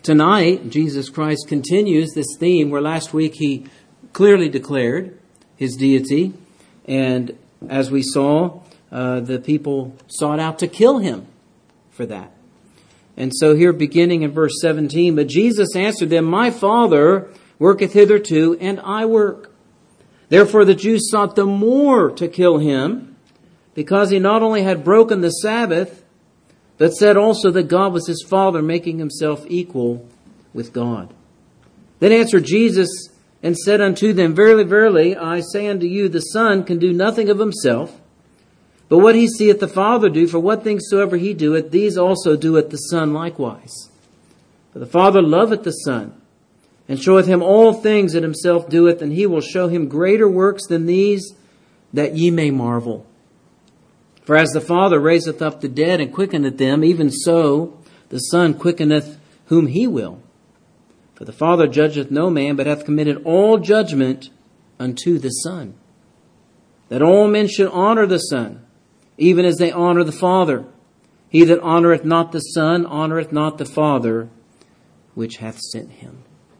Tonight, Jesus Christ continues this theme where last week He clearly declared His deity. And as we saw, the people sought out to kill Him for that. And so here beginning in verse 17, but Jesus answered them, my Father worketh hitherto, and I work. Therefore the Jews sought the more to kill Him, because He not only had broken the Sabbath, but said also that God was His Father, making Himself equal with God. Then answered Jesus and said unto them, verily, verily, I say unto you, the Son can do nothing of Himself, but what He seeth the Father do, for what things soever He doeth, these also doeth the Son likewise. For the Father loveth the Son, and showeth Him all things that Himself doeth, and He will show Him greater works than these, that ye may marvel. For as the Father raiseth up the dead and quickeneth them, even so the Son quickeneth whom He will. For the Father judgeth no man, but hath committed all judgment unto the Son, that all men should honor the Son, even as they honor the Father. He that honoreth not the Son honoreth not the Father, which hath sent Him.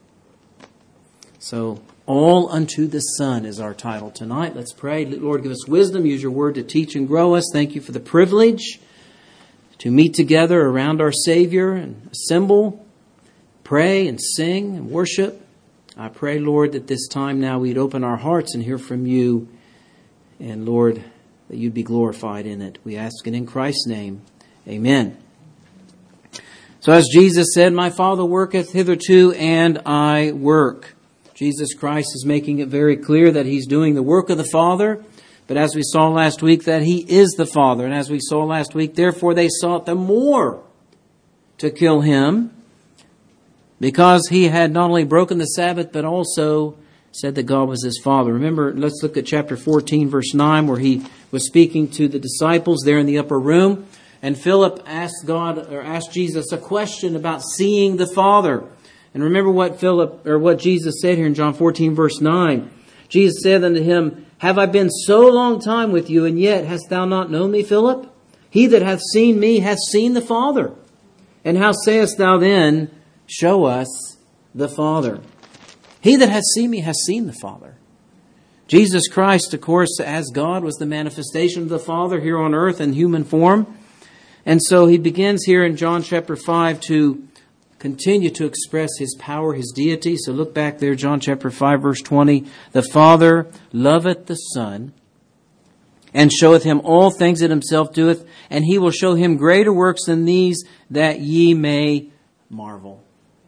So, all unto the Son is our title tonight. Let's pray. Lord, give us wisdom. Use your word to teach and grow us. Thank you for the privilege to meet together around our Savior and assemble, pray and sing and worship. I pray, Lord, that this time now we'd open our hearts and hear from you. And Lord, that you'd be glorified in it. We ask it in Christ's name. Amen. So as Jesus said, my Father worketh hitherto, and I work. Jesus Christ is making it very clear that He's doing the work of the Father. But as we saw last week, that He is the Father. And as we saw last week, therefore they sought the more to kill Him, because He had not only broken the Sabbath, but also said that God was His Father. Remember, let's look at chapter 14, verse 9, where He was speaking to the disciples there in the upper room. And Philip asked Jesus a question about seeing the Father. And remember what Jesus said here in John 14, verse 9. Jesus said unto him, have I been so long time with you, and yet hast thou not known me, Philip? He that hath seen me hath seen the Father. And how sayest thou then, show us the Father? He that hath seen me hath seen the Father. Jesus Christ, of course, as God, was the manifestation of the Father here on earth in human form. And so He begins here in John chapter 5 to continue to express His power, His deity. So look back there, John chapter 5, verse 20. The Father loveth the Son, and showeth Him all things that Himself doeth, and He will show Him greater works than these, that ye may marvel.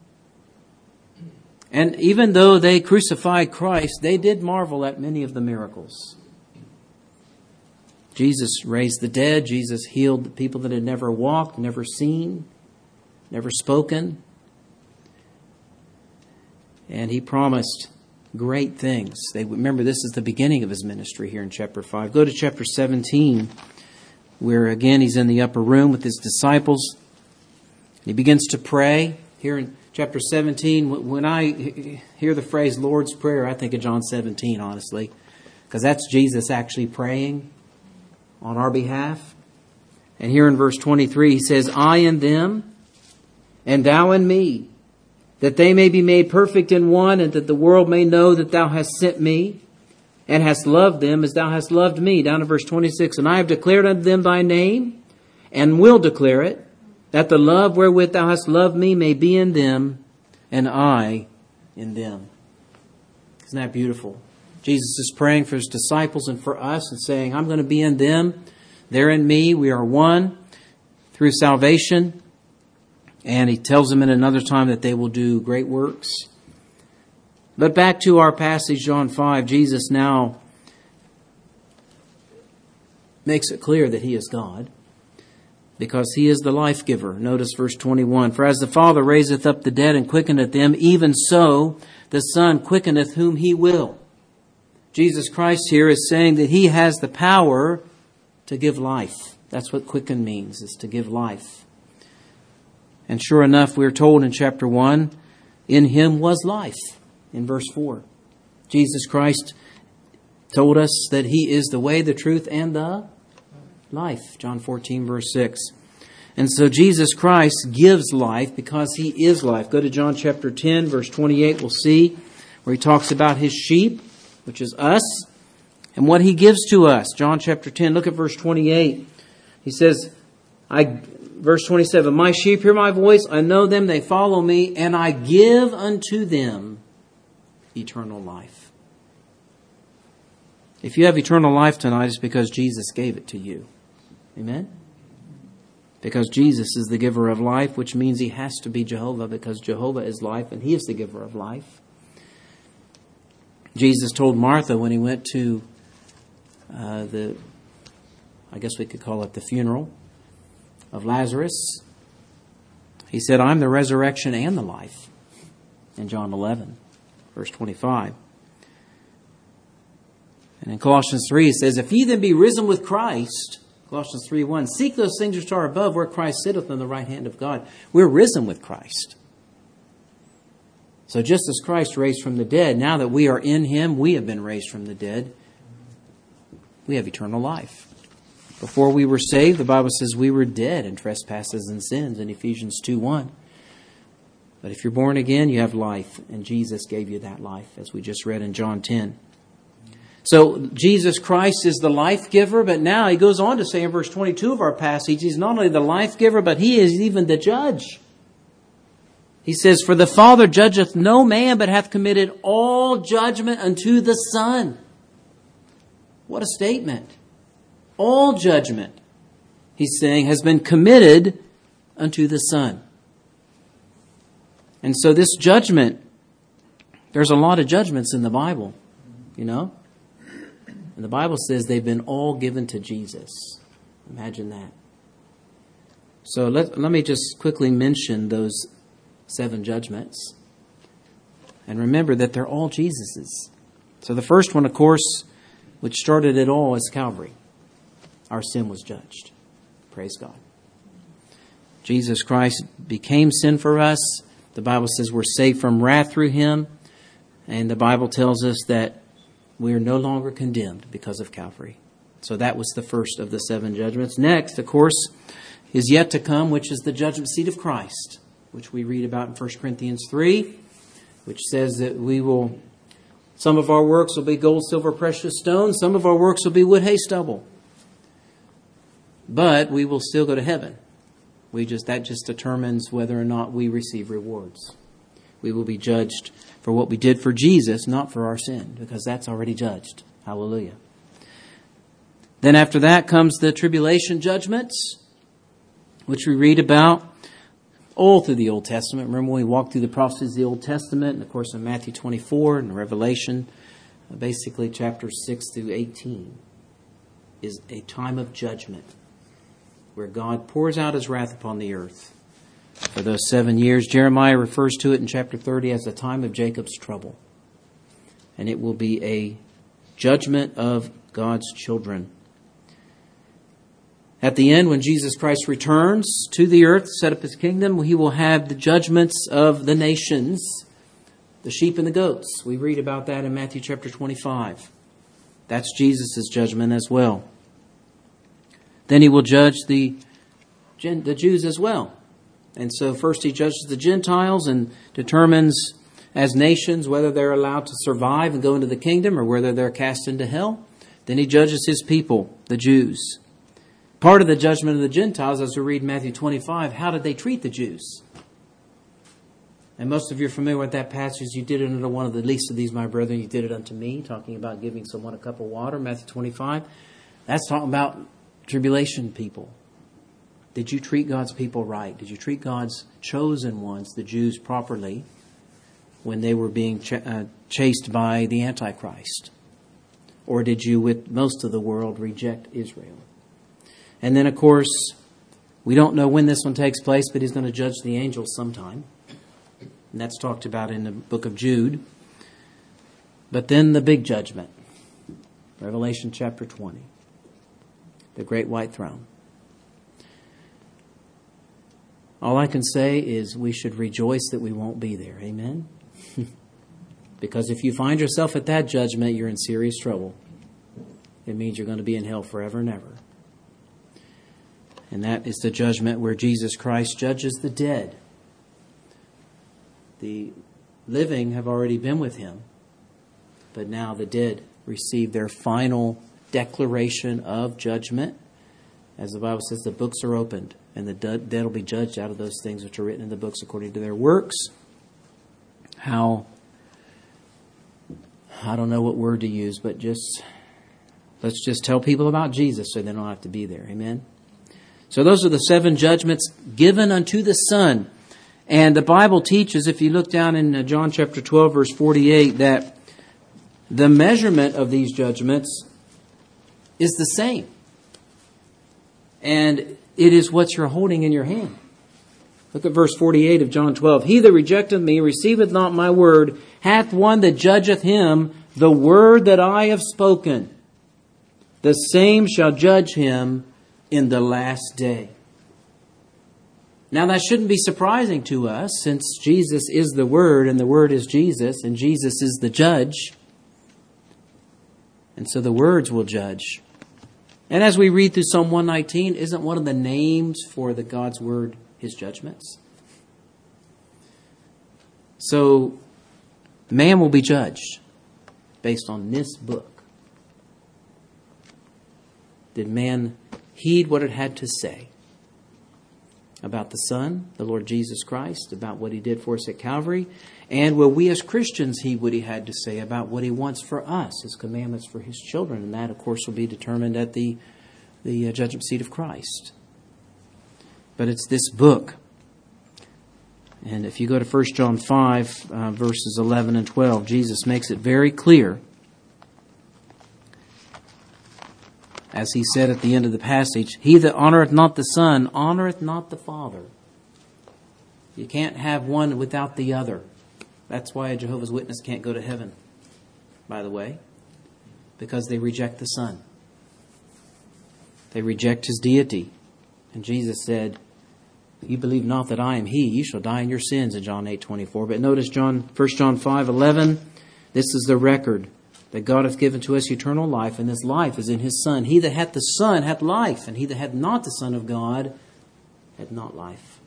And even though they crucified Christ, they did marvel at many of the miracles. Jesus raised the dead. Jesus healed the people that had never walked, never seen, never spoken. And He promised great things. Remember, this is the beginning of His ministry here in chapter 5. Go to chapter 17, where again He's in the upper room with His disciples. He begins to pray. Here in chapter 17, when I hear the phrase Lord's Prayer, I think of John 17, honestly, because that's Jesus actually praying on our behalf. And here in verse 23, He says, I in them, and thou in me, that they may be made perfect in one, and that the world may know that thou hast sent me, and hast loved them as thou hast loved me. Down to verse 26, and I have declared unto them thy name, and will declare it, that the love wherewith thou hast loved me may be in them, and I in them. Isn't that beautiful? Jesus is praying for His disciples and for us, and saying, I'm going to be in them, they're in me, we are one through salvation. And He tells them in another time that they will do great works. But back to our passage, John 5, Jesus now makes it clear that He is God, because He is the life giver. Notice verse 21. For as the Father raiseth up the dead and quickeneth them, even so the Son quickeneth whom He will. Jesus Christ here is saying that He has the power to give life. That's what quicken means, is to give life. And sure enough, we're told in chapter 1, in Him was life, in verse 4. Jesus Christ told us that He is the way, the truth, and the life. John 14, verse 6. And so Jesus Christ gives life because He is life. Go to John chapter 10, verse 28. We'll see where He talks about His sheep, which is us, and what He gives to us. John chapter 10, look at verse 28. He says, verse 27, my sheep hear my voice, I know them, they follow me, and I give unto them eternal life. If you have eternal life tonight, it's because Jesus gave it to you. Amen? Because Jesus is the giver of life, which means He has to be Jehovah, because Jehovah is life and He is the giver of life. Jesus told Martha when He went to I guess we could call it the funeral of Lazarus, He said, I'm the resurrection and the life, in John 11, verse 25. And in Colossians 3, it says, if ye then be risen with Christ, Colossians 3:1, seek those things which are above, where Christ sitteth on the right hand of God. We're risen with Christ. So just as Christ raised from the dead, now that we are in Him, we have been raised from the dead. We have eternal life. Before we were saved, the Bible says we were dead in trespasses and sins in Ephesians 2:1. But if you're born again, you have life, and Jesus gave you that life, as we just read in John 10. So Jesus Christ is the life giver, but now He goes on to say in verse 22 of our passage, He's not only the life giver, but He is even the judge. He says, for the Father judgeth no man, but hath committed all judgment unto the Son. What a statement. All judgment, He's saying, has been committed unto the Son. And so this judgment, there's a lot of judgments in the Bible, you know. And the Bible says they've been all given to Jesus. Imagine that. So let me just quickly mention those 7 judgments. And remember that they're all Jesus's. So the first one, of course, which started it all, is Calvary. Our sin was judged. Praise God. Jesus Christ became sin for us. The Bible says we're saved from wrath through Him. And the Bible tells us that we are no longer condemned because of Calvary. So that was the first of the 7 judgments. Next, of course, is yet to come, which is the judgment seat of Christ, which we read about in 1 Corinthians 3, which says that some of our works will be gold, silver, precious stones. Some of our works will be wood, hay, stubble. But we will still go to heaven. That just determines whether or not we receive rewards. We will be judged for what we did for Jesus, not for our sin, because that's already judged. Hallelujah. Then after that comes the tribulation judgments, which we read about all through the Old Testament. Remember when we walked through the prophecies of the Old Testament, and of course in Matthew 24 and Revelation, basically chapters 6 through 18 is a time of judgment where God pours out His wrath upon the earth for those 7 years. Jeremiah refers to it in chapter 30 as the time of Jacob's trouble. And it will be a judgment of God's children. At the end, when Jesus Christ returns to the earth to set up His kingdom, He will have the judgments of the nations, the sheep and the goats. We read about that in Matthew chapter 25. That's Jesus' judgment as well. Then He will judge the Jews as well. And so first He judges the Gentiles and determines as nations whether they're allowed to survive and go into the kingdom or whether they're cast into hell. Then He judges His people, the Jews. Part of the judgment of the Gentiles, as we read in Matthew 25, how did they treat the Jews? And most of you are familiar with that passage. You did it unto one of the least of these, my brethren, you did it unto me. Talking about giving someone a cup of water, Matthew 25. That's talking about tribulation people. Did you treat God's people right? Did you treat God's chosen ones, the Jews, properly when they were being chased by the Antichrist? Or did you, with most of the world, reject Israel? And then, of course, we don't know when this one takes place, but He's going to judge the angels sometime. And that's talked about in the book of Jude. But then the big judgment. Revelation chapter 20. The great white throne. All I can say is we should rejoice that we won't be there. Amen? Because if you find yourself at that judgment, you're in serious trouble. It means you're going to be in hell forever and ever. And that is the judgment where Jesus Christ judges the dead. The living have already been with him, but now the dead receive their final declaration of judgment. As the Bible says, the books are opened, and the dead will be judged out of those things which are written in the books according to their works. I don't know what word to use, but let's just tell people about Jesus so they don't have to be there. Amen? So those are the 7 judgments given unto the Son. And the Bible teaches, if you look down in John chapter 12, verse 48, that the measurement of these judgments is the same. And it is what you're holding in your hand. Look at verse 48 of John 12. He that rejecteth me receiveth not my word, hath one that judgeth him. The word that I have spoken, the same shall judge him in the last day. Now that shouldn't be surprising to us, since Jesus is the Word and the Word is Jesus and Jesus is the judge. And so the words will judge. And as we read through Psalm 119, isn't one of the names for the God's Word His judgments? So man will be judged based on this book. Did man heed what it had to say about the Son, the Lord Jesus Christ, about what He did for us at Calvary? And will we as Christians heed what He had to say about what He wants for us, His commandments for His children? And that, of course, will be determined at the judgment seat of Christ. But it's this book. And if you go to 1 John 5, verses 11 and 12, Jesus makes it very clear, as He said at the end of the passage, he that honoreth not the Son honoreth not the Father. You can't have one without the other. That's why a Jehovah's Witness can't go to heaven, by the way, because they reject the Son. They reject His deity. And Jesus said, you believe not that I am He, you shall die in your sins, in John 8:24. But notice 1 John 5:11, this is the record, that God hath given to us eternal life, and this life is in His Son. He that hath the Son hath life, and he that hath not the Son of God hath not life.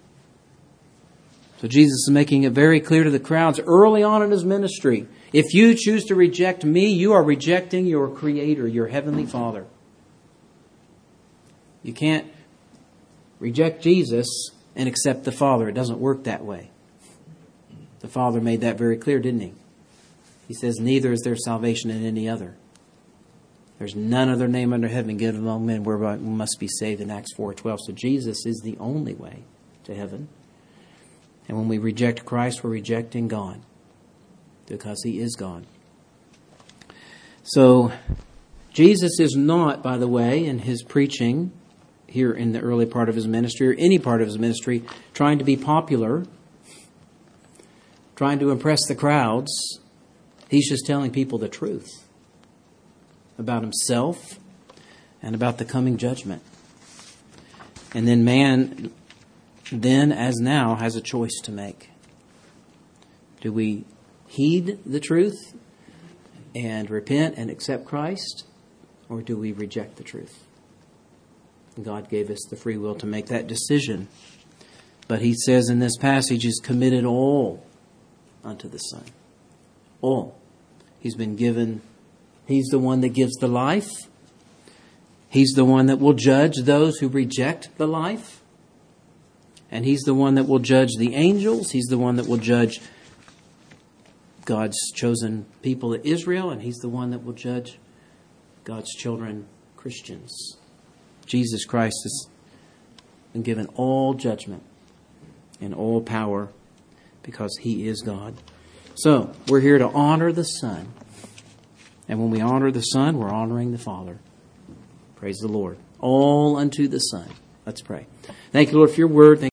So Jesus is making it very clear to the crowds early on in His ministry. If you choose to reject me, you are rejecting your Creator, your Heavenly Father. You can't reject Jesus and accept the Father. It doesn't work that way. The Father made that very clear, didn't He? He says, neither is there salvation in any other. There's none other name under heaven given among men whereby we must be saved, in Acts 4:12. So Jesus is the only way to heaven. And when we reject Christ, we're rejecting God, because He is God. So Jesus is not, by the way, in His preaching here in the early part of His ministry, or any part of His ministry, trying to be popular, trying to impress the crowds. He's just telling people the truth about Himself and about the coming judgment. And then man, then as now, has a choice to make. Do we heed the truth and repent and accept Christ, or do we reject the truth? God gave us the free will to make that decision. But He says in this passage, He's committed all unto the Son. All. He's been given, He's the one that gives the life. He's the one that will judge those who reject the life. And He's the one that will judge the angels. He's the one that will judge God's chosen people of Israel. And He's the one that will judge God's children, Christians. Jesus Christ has been given all judgment and all power because He is God. So, we're here to honor the Son. And when we honor the Son, we're honoring the Father. Praise the Lord. All unto the Son. Let's pray. Thank you, Lord, for your word.